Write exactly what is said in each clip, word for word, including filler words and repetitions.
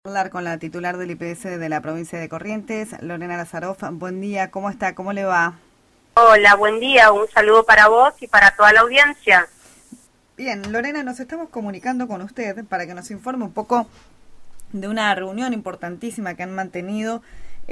Hablar con la titular del I P S de la provincia de Corrientes, Lorena Lazaroff. Buen día, ¿cómo está? ¿Cómo le va? Hola, buen día, un saludo para vos y para toda la audiencia. Bien, Lorena, nos estamos comunicando con usted para que nos informe un poco de una reunión importantísima que han mantenido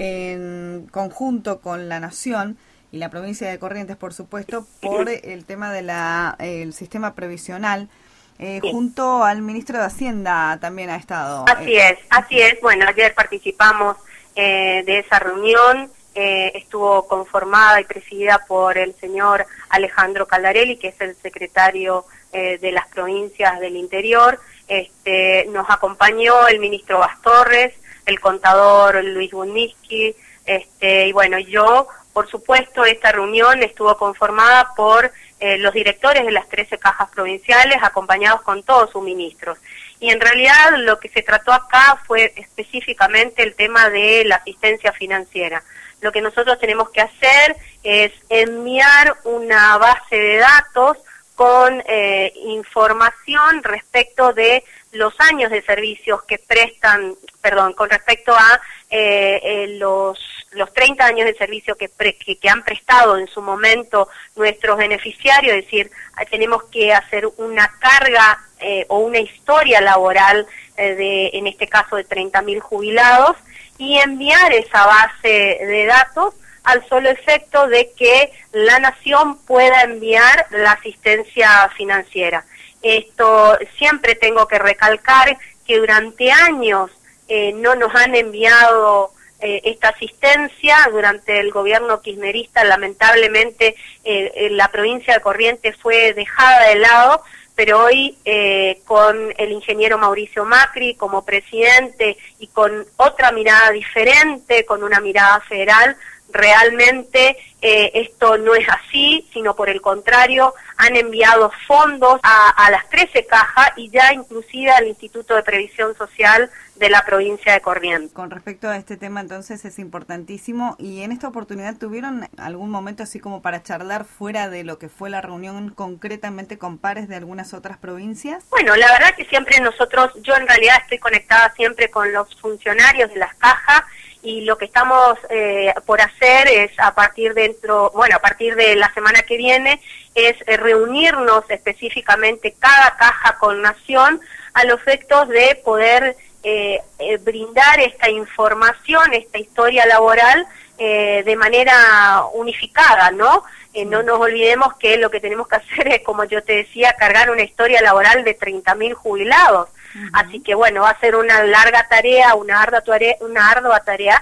en conjunto con la Nación y la provincia de Corrientes, por supuesto, por el tema del el sistema previsional. Eh, Sí. junto al ministro de Hacienda también ha estado. Así Eh, es, así es. Bueno, ayer participamos eh, de esa reunión, eh, estuvo conformada y presidida por el señor Alejandro Caldarelli, que es el secretario eh, de las provincias del interior. Este, nos acompañó el ministro Bastorres, el contador Luis Bundiski, este, y bueno, yo, por supuesto, esta reunión estuvo conformada por eh, los directores de las trece cajas provinciales, acompañados con todos sus ministros. Y en realidad lo que se trató acá fue específicamente el tema de la asistencia financiera. Lo que nosotros tenemos que hacer es enviar una base de datos con eh, información respecto de los años de servicios que prestan, perdón, con respecto a eh, eh, los los treinta años de servicio que, pre, que, que han prestado en su momento nuestros beneficiarios, es decir, tenemos que hacer una carga eh, o una historia laboral eh, de, en este caso, de treinta mil jubilados, y enviar esa base de datos al solo efecto de que la Nación pueda enviar la asistencia financiera. Esto siempre tengo que recalcar que durante años eh, no nos han enviado eh, esta asistencia. Durante el gobierno kirchnerista, lamentablemente, eh, eh, la provincia de Corrientes fue dejada de lado, pero hoy eh, con el ingeniero Mauricio Macri como presidente y con otra mirada diferente, con una mirada federal, realmente eh, esto no es así, sino por el contrario, han enviado fondos a, a las trece cajas y ya inclusive al Instituto de Previsión Social de la provincia de Corrientes. Con respecto a este tema, entonces, es importantísimo. ¿Y en esta oportunidad tuvieron algún momento así como para charlar fuera de lo que fue la reunión concretamente con pares de algunas otras provincias? Bueno, la verdad que siempre nosotros, yo en realidad estoy conectada siempre con los funcionarios de las cajas, y lo que estamos eh, por hacer es a partir dentro, bueno, a partir de la semana que viene, es eh, reunirnos específicamente cada caja con Nación a los efectos de poder eh, eh, brindar esta información, esta historia laboral eh, de manera unificada, ¿no? Eh, no nos olvidemos que lo que tenemos que hacer es, como yo te decía, cargar una historia laboral de treinta mil jubilados. Uh-huh. Así que bueno, va a ser una larga tarea, una ardua tarea, una ardua tarea,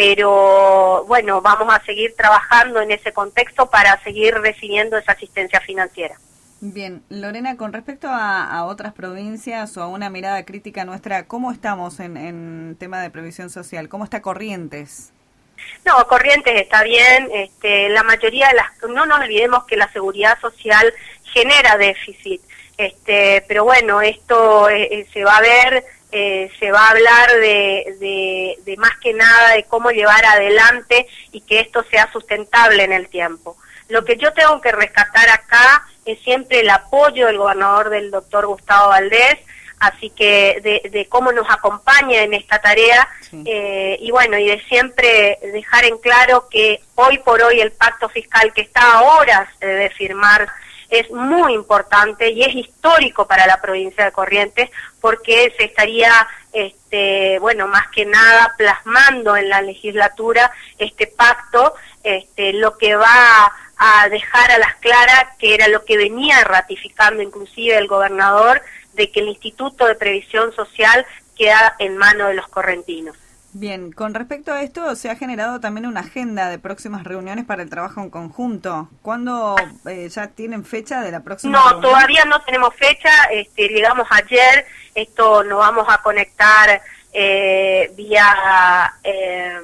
pero bueno, vamos a seguir trabajando en ese contexto para seguir recibiendo esa asistencia financiera. Bien, Lorena, con respecto a, a otras provincias o a una mirada crítica nuestra, ¿cómo estamos en, en tema de previsión social? ¿Cómo está Corrientes? No, Corrientes está bien, este, la mayoría de las, no nos olvidemos que la seguridad social genera déficit, este, pero bueno, esto eh, se va a ver, eh, se va a hablar de, de, de más que nada de cómo llevar adelante y que esto sea sustentable en el tiempo. Lo que yo tengo que rescatar acá es siempre el apoyo del gobernador, del doctor Gustavo Valdés, así que de, de cómo nos acompaña en esta tarea, sí. eh, y bueno, y de siempre dejar en claro que hoy por hoy el pacto fiscal que está a horas de firmar es muy importante y es histórico para la provincia de Corrientes, porque se estaría, este, bueno, más que nada plasmando en la legislatura este pacto, este, lo que va a dejar a las claras, que era lo que venía ratificando inclusive el gobernador, de que el Instituto de Previsión Social queda en manos de los correntinos. Bien, con respecto a esto, se ha generado también una agenda de próximas reuniones para el trabajo en conjunto. ¿Cuándo eh, ya tienen fecha de la próxima No, reunión? Todavía no tenemos fecha, este, llegamos ayer, esto nos vamos a conectar eh, vía, eh,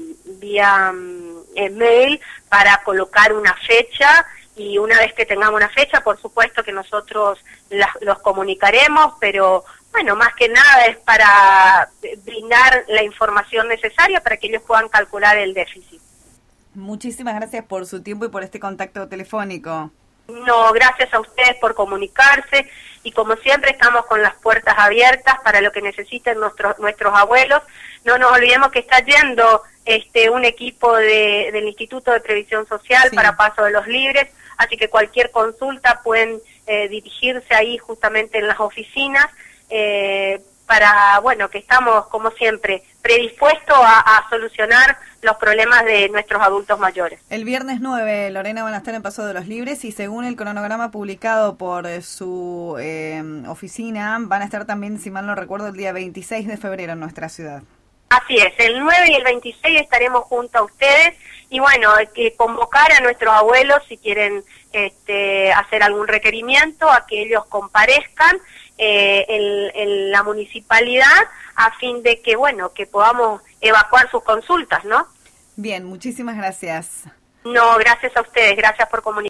vía eh, mail para colocar una fecha. Y una vez que tengamos una fecha, por supuesto que nosotros las, los comunicaremos, pero bueno, más que nada es para brindar la información necesaria para que ellos puedan calcular el déficit. Muchísimas gracias por su tiempo y por este contacto telefónico. No, gracias a ustedes por comunicarse y como siempre estamos con las puertas abiertas para lo que necesiten nuestros nuestros abuelos. No nos olvidemos que está yendo este un equipo de, del Instituto de Previsión Social sí. para Paso de los Libres, así que cualquier consulta pueden eh, dirigirse ahí justamente en las oficinas eh, para, bueno, que estamos como siempre predispuestos a, a solucionar los problemas de nuestros adultos mayores. El viernes nueve, Lorena, van a estar en Paso de los Libres y según el cronograma publicado por su eh, oficina, van a estar también, si mal no recuerdo, el día veintiséis de febrero en nuestra ciudad. Así es, el nueve y el veintiséis estaremos junto a ustedes y bueno, que convocar a nuestros abuelos si quieren este, hacer algún requerimiento, a que ellos comparezcan eh, en, en la municipalidad a fin de que, bueno, que podamos evacuar sus consultas, ¿no? Bien, muchísimas gracias. No, gracias a ustedes, gracias por comunicar.